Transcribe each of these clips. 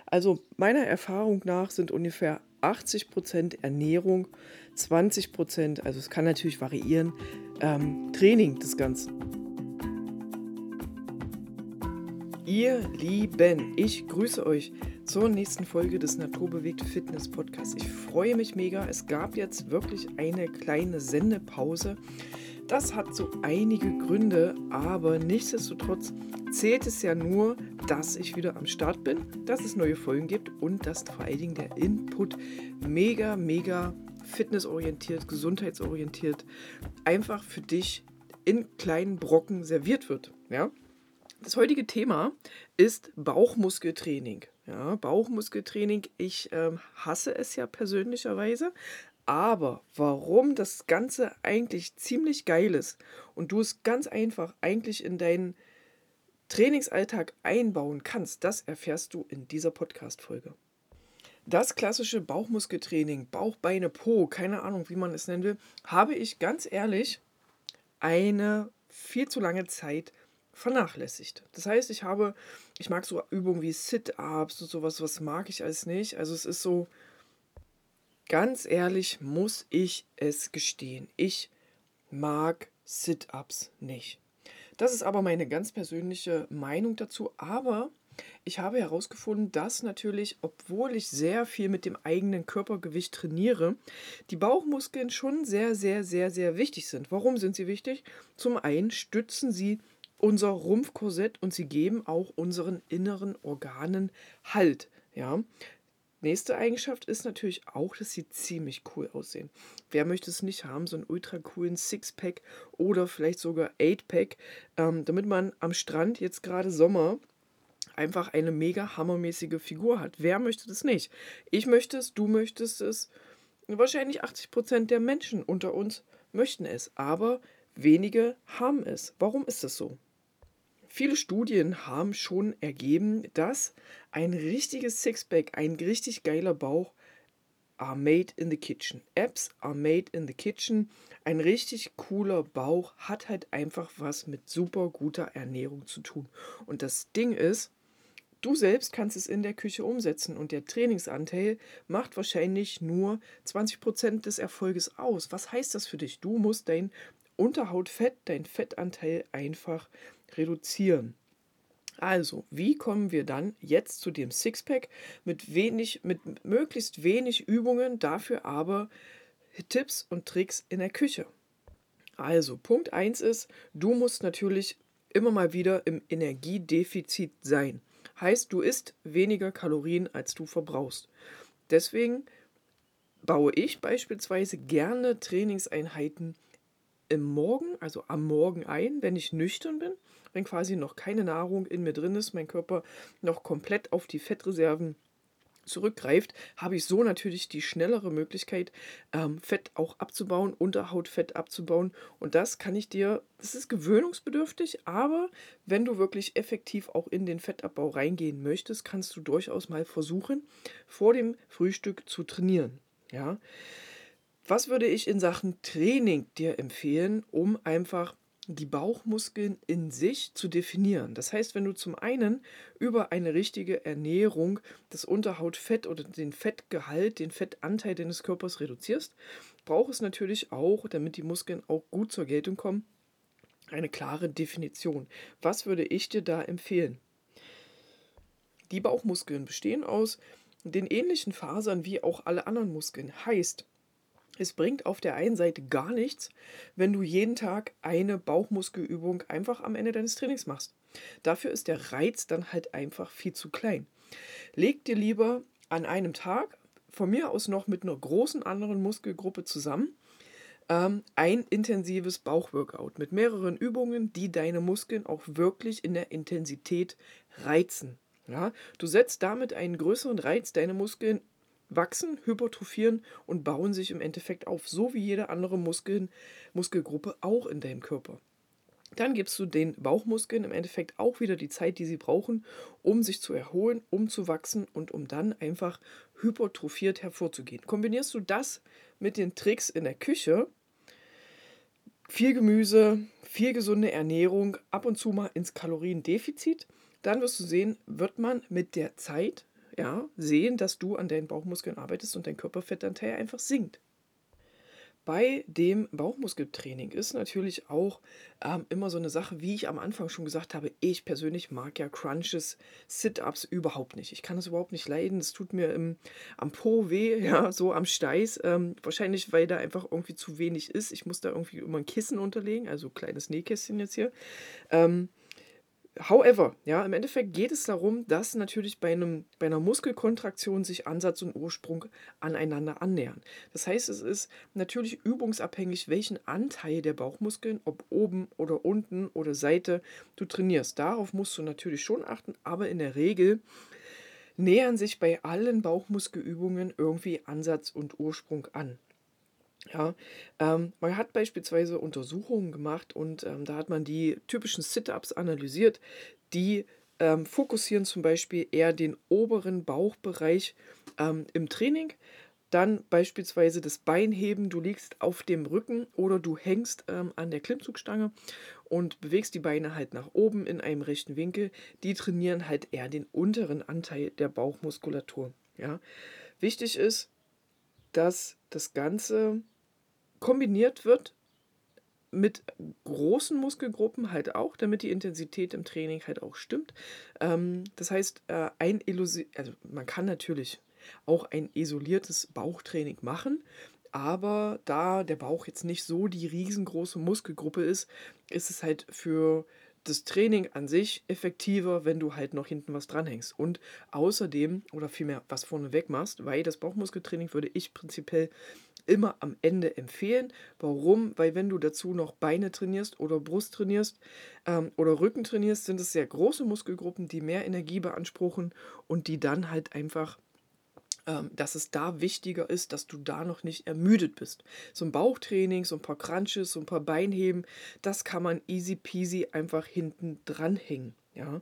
Also meiner Erfahrung nach sind ungefähr 80% Ernährung, 20%, also es kann natürlich variieren, Training das Ganze. Ihr Lieben, ich grüße euch zur nächsten Folge des Naturbewegte Fitness Podcasts. Ich freue mich mega. Es gab jetzt wirklich eine kleine Sendepause. Das hat so einige Gründe, aber nichtsdestotrotz zählt es ja nur, dass ich wieder am Start bin, dass es neue Folgen gibt und dass vor allen Dingen der Input mega fitnessorientiert, gesundheitsorientiert einfach für dich in kleinen Brocken serviert wird. Ja? Das heutige Thema ist Bauchmuskeltraining. Ja, Bauchmuskeltraining, ich hasse es ja persönlicherweise, aber warum das Ganze eigentlich ziemlich geil ist und du es ganz einfach eigentlich in deinen Trainingsalltag einbauen kannst, das erfährst du in dieser Podcast-Folge. Das klassische Bauchmuskeltraining, Bauch, Beine, Po, keine Ahnung, wie man es nennen will, habe ich ganz ehrlich eine viel zu lange Zeit vernachlässigt. Das heißt, ich mag so Übungen wie Sit-Ups und sowas, was mag ich alles nicht. Also es ist so, ganz ehrlich, muss ich es gestehen. Ich mag Sit-Ups nicht. Das ist aber meine ganz persönliche Meinung dazu. Aber ich habe herausgefunden, dass natürlich, obwohl ich sehr viel mit dem eigenen Körpergewicht trainiere, die Bauchmuskeln schon sehr wichtig sind. Warum sind sie wichtig? Zum einen stützen sie unser Rumpfkorsett und sie geben auch unseren inneren Organen Halt. Ja? Nächste Eigenschaft ist natürlich auch, dass sie ziemlich cool aussehen. Wer möchte es nicht haben, so einen ultra coolen Sixpack oder vielleicht sogar Eightpack, damit man am Strand, jetzt gerade Sommer, einfach eine mega hammermäßige Figur hat. Wer möchte das nicht? Ich möchte es, du möchtest es. Wahrscheinlich 80% der Menschen unter uns möchten es, aber wenige haben es. Warum ist das so? Viele Studien haben schon ergeben, dass ein richtiges Sixpack, ein richtig geiler Bauch, are made in the kitchen. Abs are made in the kitchen. Ein richtig cooler Bauch hat halt einfach was mit super guter Ernährung zu tun. Und das Ding ist, du selbst kannst es in der Küche umsetzen und der Trainingsanteil macht wahrscheinlich nur 20% des Erfolges aus. Was heißt das für dich? Du musst dein Unterhautfett, dein Fettanteil einfach reduzieren. Also, wie kommen wir dann jetzt zu dem Sixpack mit möglichst wenig Übungen, dafür aber Tipps und Tricks in der Küche? Also, Punkt 1 ist, du musst natürlich immer mal wieder im Energiedefizit sein. Heißt, du isst weniger Kalorien, als du verbrauchst. Deswegen baue ich beispielsweise gerne Trainingseinheiten also am Morgen ein, wenn ich nüchtern bin, wenn quasi noch keine Nahrung in mir drin ist, mein Körper noch komplett auf die Fettreserven zurückgreift, habe ich so natürlich die schnellere Möglichkeit, Fett auch abzubauen, Unterhautfett abzubauen. Und das ist gewöhnungsbedürftig, aber wenn du wirklich effektiv auch in den Fettabbau reingehen möchtest, kannst du durchaus mal versuchen, vor dem Frühstück zu trainieren. Ja. Was würde ich in Sachen Training dir empfehlen, um einfach die Bauchmuskeln in sich zu definieren? Das heißt, wenn du zum einen über eine richtige Ernährung das Unterhautfett oder den Fettgehalt, den Fettanteil deines Körpers reduzierst, braucht es natürlich auch, damit die Muskeln auch gut zur Geltung kommen, eine klare Definition. Was würde ich dir da empfehlen? Die Bauchmuskeln bestehen aus den ähnlichen Fasern wie auch alle anderen Muskeln. Heißt, es bringt auf der einen Seite gar nichts, wenn du jeden Tag eine Bauchmuskelübung einfach am Ende deines Trainings machst. Dafür ist der Reiz dann halt einfach viel zu klein. Leg dir lieber an einem Tag, von mir aus noch mit einer großen anderen Muskelgruppe zusammen, ein intensives Bauchworkout mit mehreren Übungen, die deine Muskeln auch wirklich in der Intensität reizen. Ja, du setzt damit einen größeren Reiz, deine Muskeln wachsen, hypertrophieren und bauen sich im Endeffekt auf, so wie jede andere Muskelgruppe auch in deinem Körper. Dann gibst du den Bauchmuskeln im Endeffekt auch wieder die Zeit, die sie brauchen, um sich zu erholen, um zu wachsen und um dann einfach hypertrophiert hervorzugehen. Kombinierst du das mit den Tricks in der Küche, viel Gemüse, viel gesunde Ernährung, ab und zu mal ins Kaloriendefizit, dann wirst du sehen, wird man mit der Zeit, ja, sehen, dass du an deinen Bauchmuskeln arbeitest und dein Körperfettanteil einfach sinkt. Bei dem Bauchmuskeltraining ist natürlich auch immer so eine Sache, wie ich am Anfang schon gesagt habe, ich persönlich mag ja Crunches, Sit-Ups überhaupt nicht. Ich kann das überhaupt nicht leiden. Es tut mir am Po weh, ja, so am Steiß. Wahrscheinlich, weil da einfach irgendwie zu wenig ist. Ich muss da irgendwie immer ein Kissen unterlegen, also kleines Nähkästchen jetzt hier. Ähm, However, ja, im Endeffekt geht es darum, dass natürlich bei einer Muskelkontraktion sich Ansatz und Ursprung aneinander annähern. Das heißt, es ist natürlich übungsabhängig, welchen Anteil der Bauchmuskeln, ob oben oder unten oder Seite, du trainierst. Darauf musst du natürlich schon achten, aber in der Regel nähern sich bei allen Bauchmuskelübungen irgendwie Ansatz und Ursprung an. Ja, man hat beispielsweise Untersuchungen gemacht und da hat man die typischen Sit-Ups analysiert. Die fokussieren zum Beispiel eher den oberen Bauchbereich im Training. Dann beispielsweise das Beinheben. Du liegst auf dem Rücken oder du hängst an der Klimmzugstange und bewegst die Beine halt nach oben in einem rechten Winkel. Die trainieren halt eher den unteren Anteil der Bauchmuskulatur. Ja. Wichtig ist, dass das Ganze kombiniert wird mit großen Muskelgruppen halt auch, damit die Intensität im Training halt auch stimmt. Das heißt, also man kann natürlich auch ein isoliertes Bauchtraining machen, aber da der Bauch jetzt nicht so die riesengroße Muskelgruppe ist es halt für das Training an sich effektiver, wenn du halt noch hinten was dranhängst. Und außerdem, oder vielmehr was vorneweg machst, weil das Bauchmuskeltraining würde ich prinzipiell immer am Ende empfehlen. Warum? Weil wenn du dazu noch Beine trainierst oder Brust trainierst oder Rücken trainierst, sind es sehr große Muskelgruppen, die mehr Energie beanspruchen und die dann halt einfach, dass es da wichtiger ist, dass du da noch nicht ermüdet bist. So ein Bauchtraining, so ein paar Crunches, so ein paar Beinheben, das kann man easy peasy einfach hinten dranhängen. Ja.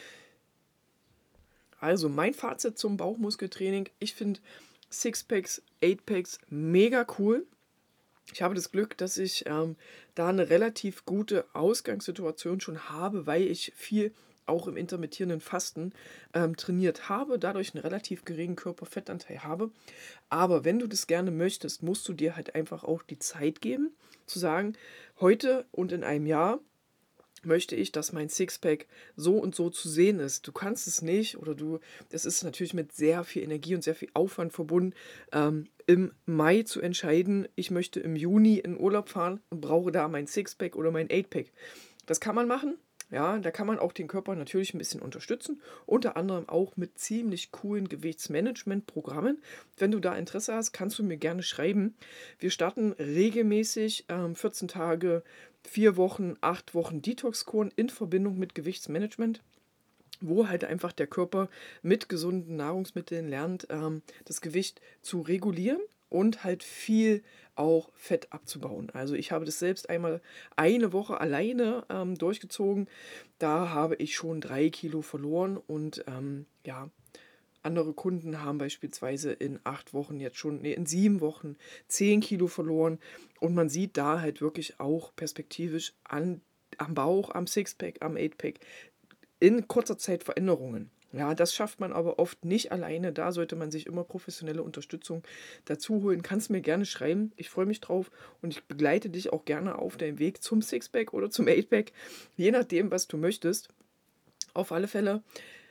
Also mein Fazit zum Bauchmuskeltraining, ich finde Sixpacks, Eightpacks mega cool. Ich habe das Glück, dass ich da eine relativ gute Ausgangssituation schon habe, weil ich viel auch im intermittierenden Fasten trainiert habe, dadurch einen relativ geringen Körperfettanteil habe. Aber wenn du das gerne möchtest, musst du dir halt einfach auch die Zeit geben, zu sagen, heute und in einem Jahr möchte ich, dass mein Sixpack so und so zu sehen ist. Du kannst es nicht oder das ist natürlich mit sehr viel Energie und sehr viel Aufwand verbunden, im Mai zu entscheiden, ich möchte im Juni in Urlaub fahren und brauche da mein Sixpack oder mein Eightpack. Das kann man machen. Ja, da kann man auch den Körper natürlich ein bisschen unterstützen, unter anderem auch mit ziemlich coolen Gewichtsmanagement-Programmen. Wenn du da Interesse hast, kannst du mir gerne schreiben. Wir starten regelmäßig 14 Tage, 4 Wochen, 8 Wochen Detox-Kuren in Verbindung mit Gewichtsmanagement, wo halt einfach der Körper mit gesunden Nahrungsmitteln lernt, das Gewicht zu regulieren und halt viel auch Fett abzubauen. Also ich habe das selbst einmal eine Woche alleine durchgezogen. Da habe ich schon 3 Kilo verloren und ja, andere Kunden haben beispielsweise in 8 Wochen jetzt schon, nee, in 7 Wochen 10 Kilo verloren. Und man sieht da halt wirklich auch perspektivisch am Bauch, am Sixpack, am Eightpack in kurzer Zeit Veränderungen. Ja, das schafft man aber oft nicht alleine. Da sollte man sich immer professionelle Unterstützung dazu holen. Kannst mir gerne schreiben. Ich freue mich drauf und ich begleite dich auch gerne auf deinem Weg zum Sixpack oder zum Eightpack, je nachdem, was du möchtest. Auf alle Fälle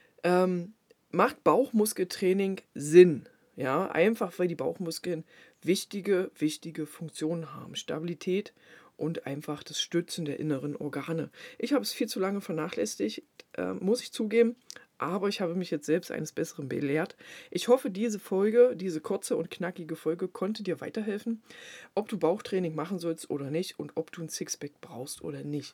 macht Bauchmuskeltraining Sinn. Ja, einfach weil die Bauchmuskeln wichtige Funktionen haben. Stabilität und einfach das Stützen der inneren Organe. Ich habe es viel zu lange vernachlässigt, muss ich zugeben, aber ich habe mich jetzt selbst eines Besseren belehrt. Ich hoffe, diese Folge, diese kurze und knackige Folge konnte dir weiterhelfen, ob du Bauchtraining machen sollst oder nicht und ob du ein Sixpack brauchst oder nicht.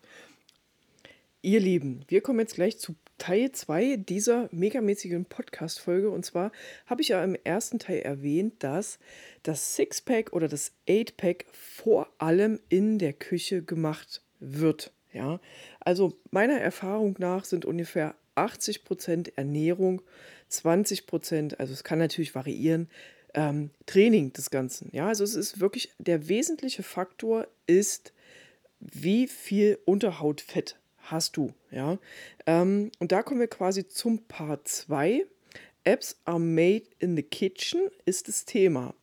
Ihr Lieben, wir kommen jetzt gleich zu Teil 2 dieser megamäßigen Podcast-Folge. Und zwar habe ich ja im ersten Teil erwähnt, dass das Sixpack oder das Eightpack vor allem in der Küche gemacht wird. Ja, also meiner Erfahrung nach sind ungefähr 80% Ernährung, 20%, also es kann natürlich variieren, Training des Ganzen. Ja, also es ist wirklich, der wesentliche Faktor ist, wie viel Unterhautfett hast du, ja? Und da kommen wir quasi zum Part 2. Apps are made in the kitchen ist das Thema.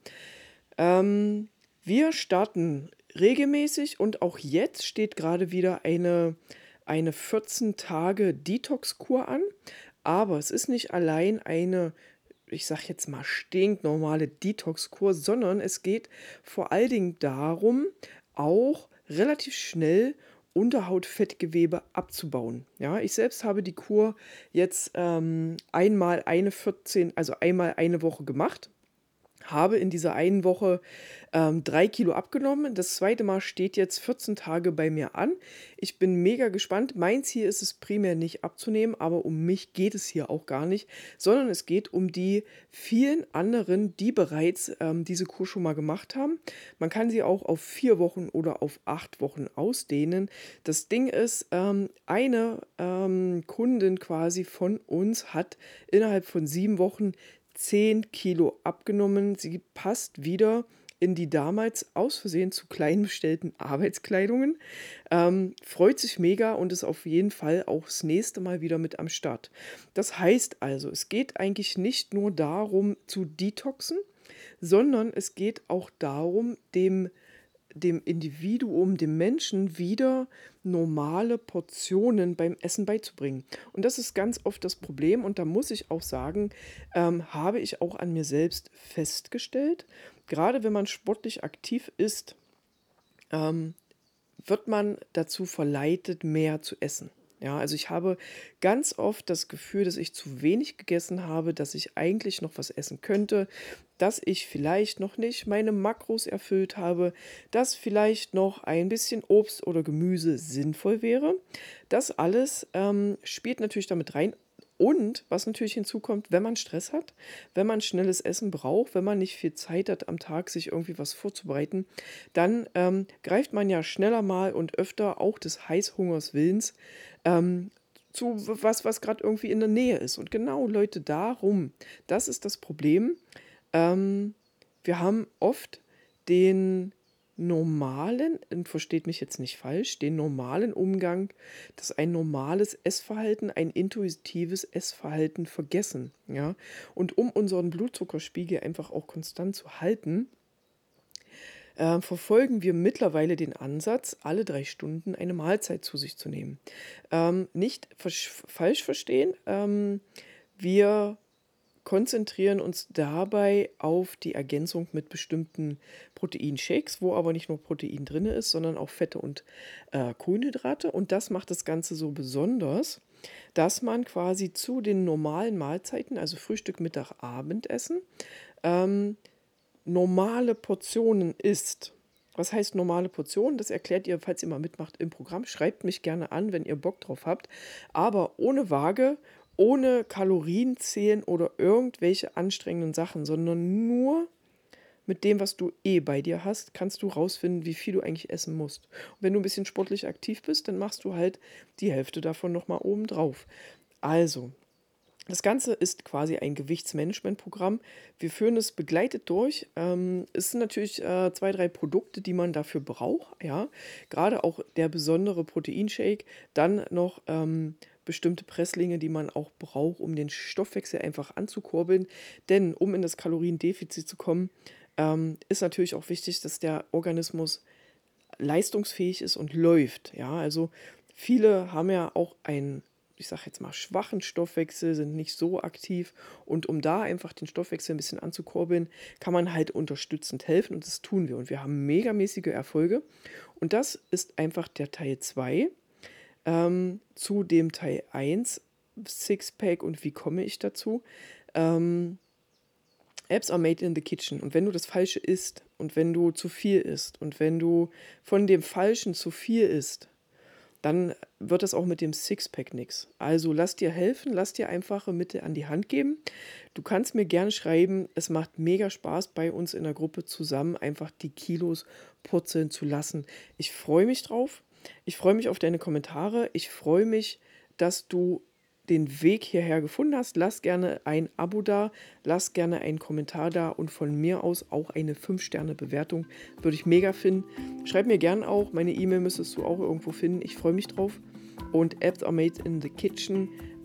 Wir starten regelmäßig und auch jetzt steht gerade wieder eine 14 Tage Detox-Kur an. Aber es ist nicht allein eine, ich sag jetzt mal, stinknormale Detox-Kur, sondern es geht vor allen Dingen darum, auch relativ schnell Unterhautfettgewebe abzubauen. Ja, ich selbst habe die Kur jetzt einmal eine Woche gemacht. Habe in dieser einen Woche 3 Kilo abgenommen. Das zweite Mal steht jetzt 14 Tage bei mir an. Ich bin mega gespannt. Mein Ziel ist es primär nicht abzunehmen, aber um mich geht es hier auch gar nicht, sondern es geht um die vielen anderen, die bereits diese Kur schon mal gemacht haben. Man kann sie auch auf 4 Wochen oder auf 8 Wochen ausdehnen. Das Ding ist, eine Kundin quasi von uns hat innerhalb von 7 Wochen 10 Kilo abgenommen. Sie passt wieder in die damals aus Versehen zu klein bestellten Arbeitskleidungen. Freut sich mega und ist auf jeden Fall auch das nächste Mal wieder mit am Start. Das heißt also, es geht eigentlich nicht nur darum zu detoxen, sondern es geht auch darum, dem Individuum, dem Menschen wieder normale Portionen beim Essen beizubringen. Und das ist ganz oft das Problem. Und da muss ich auch sagen, habe ich auch an mir selbst festgestellt, gerade wenn man sportlich aktiv ist, wird man dazu verleitet, mehr zu essen. Ja, also ich habe ganz oft das Gefühl, dass ich zu wenig gegessen habe, dass ich eigentlich noch was essen könnte, dass ich vielleicht noch nicht meine Makros erfüllt habe, dass vielleicht noch ein bisschen Obst oder Gemüse sinnvoll wäre. Das alles spielt natürlich damit rein. Und was natürlich hinzukommt, wenn man Stress hat, wenn man schnelles Essen braucht, wenn man nicht viel Zeit hat am Tag, sich irgendwie was vorzubereiten, dann greift man ja schneller mal und öfter auch des Heißhungers Willens zu was gerade irgendwie in der Nähe ist. Und genau, Leute, darum, das ist das Problem. Wir haben oft den normalen, und versteht mich jetzt nicht falsch, den normalen Umgang, ein normales Essverhalten, ein intuitives Essverhalten vergessen. Ja? Und um unseren Blutzuckerspiegel einfach auch konstant zu halten, verfolgen wir mittlerweile den Ansatz, alle 3 Stunden eine Mahlzeit zu sich zu nehmen. Nicht falsch verstehen, wir konzentrieren uns dabei auf die Ergänzung mit bestimmten Proteinshakes, wo aber nicht nur Protein drin ist, sondern auch Fette und Kohlenhydrate. Und das macht das Ganze so besonders, dass man quasi zu den normalen Mahlzeiten, also Frühstück, Mittag, Abendessen, normale Portionen isst. Was heißt normale Portionen? Das erklärt ihr, falls ihr mal mitmacht im Programm. Schreibt mich gerne an, wenn ihr Bock drauf habt. Aber ohne Waage, ohne Kalorien zählen oder irgendwelche anstrengenden Sachen, sondern nur mit dem, was du bei dir hast, kannst du rausfinden, wie viel du eigentlich essen musst. Und wenn du ein bisschen sportlich aktiv bist, dann machst du halt die Hälfte davon nochmal oben drauf. Also, das Ganze ist quasi ein Gewichtsmanagementprogramm. Wir führen es begleitet durch. Es sind natürlich 2, 3 Produkte, die man dafür braucht. Ja? Gerade auch der besondere Proteinshake. Dann noch bestimmte Presslinge, die man auch braucht, um den Stoffwechsel einfach anzukurbeln. Denn um in das Kaloriendefizit zu kommen, ist natürlich auch wichtig, dass der Organismus leistungsfähig ist und läuft. Ja? Also viele haben ja auch ich sage jetzt mal, schwachen Stoffwechsel, sind nicht so aktiv. Und um da einfach den Stoffwechsel ein bisschen anzukurbeln, kann man halt unterstützend helfen und das tun wir. Und wir haben megamäßige Erfolge. Und das ist einfach der Teil 2 zu dem Teil 1, Sixpack und wie komme ich dazu. Apps are made in the kitchen. Und wenn du das Falsche isst und wenn du zu viel isst und wenn du von dem Falschen zu viel isst, dann wird das auch mit dem Sixpack nichts. Also lass dir helfen, lass dir einfache Mittel an die Hand geben. Du kannst mir gerne schreiben, es macht mega Spaß, bei uns in der Gruppe zusammen einfach die Kilos purzeln zu lassen. Ich freue mich drauf. Ich freue mich auf deine Kommentare. Ich freue mich, dass du den Weg hierher gefunden hast. Lass gerne ein Abo da, lass gerne einen Kommentar da und von mir aus auch eine 5-Sterne-Bewertung. Würde ich mega finden. Schreib mir gerne auch, meine E-Mail müsstest du auch irgendwo finden. Ich freue mich drauf. Und Apps are made in the kitchen.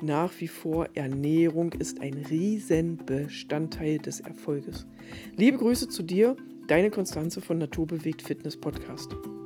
nach wie vor, Ernährung ist ein Riesenbestandteil des Erfolges. Liebe Grüße zu dir, deine Konstanze von Naturbewegt Fitness Podcast.